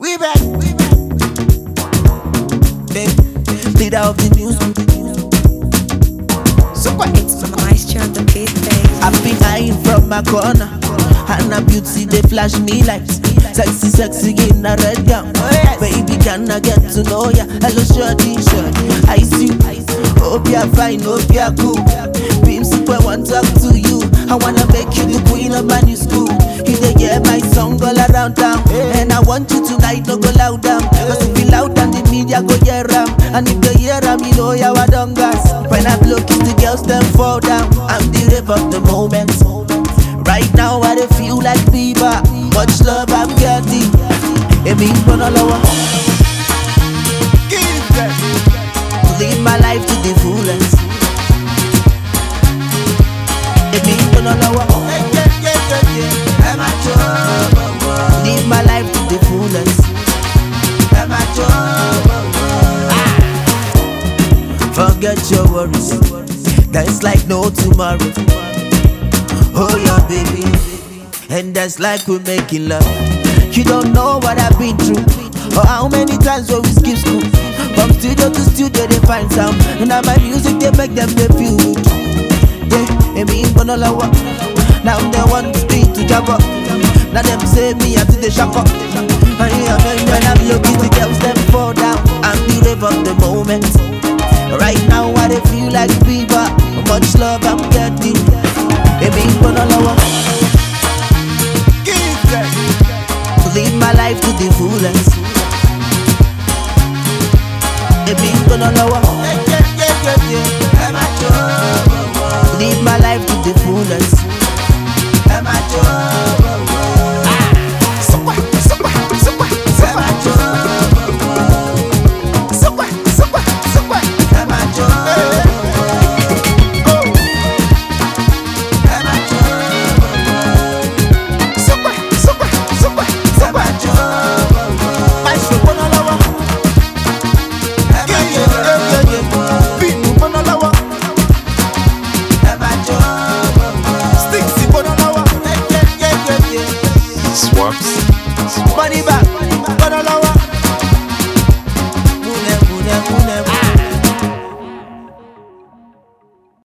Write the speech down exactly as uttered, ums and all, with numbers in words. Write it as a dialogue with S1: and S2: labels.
S1: We back, we back. Babe, leader of the news. So quiet.
S2: It's moisture on the beat, babe.
S1: I've been eyeing from my corner, and a beauty they flash me like sexy, sexy in a red gown. Oh, yes. Baby, can I get to know ya? Hello, shorty, shorty. I see you. Hope you're fine, hope you're cool. Beam super, want to talk to you. I wanna make you the queen of my new school. You dey hear my song all around town, and I want you tonight, no go loud down. Cause if you loud down, the media go hear am. And if they hear am, you know you are done gas. When I blow kiss the girls, them fall down. I'm the rave of the moment. Right now I dey feel like Bieber. Much love I'm getting. It means gonna lower. Live my life to the fullest. It means gonna lower. Live my life to the fullest. Ah. Forget your worries. There's like no tomorrow. Oh yeah, baby. And that's like we're making love. You don't know what I've been through, or how many times when we skip school. From studio to studio they find sound, and now my music they make them they feel good. Yeah, and me gonna lower. Now they want me to jump up. Now them say me after the shock up. When I'm looking the girls them fall down. I'm the rave of the moment. Right now I they feel like Bieber. Much love I'm getting. And me gonna lower. Live my life to the fullest. It means gonna lower. Live my life to the fullest.
S3: Swaps.
S1: Money back.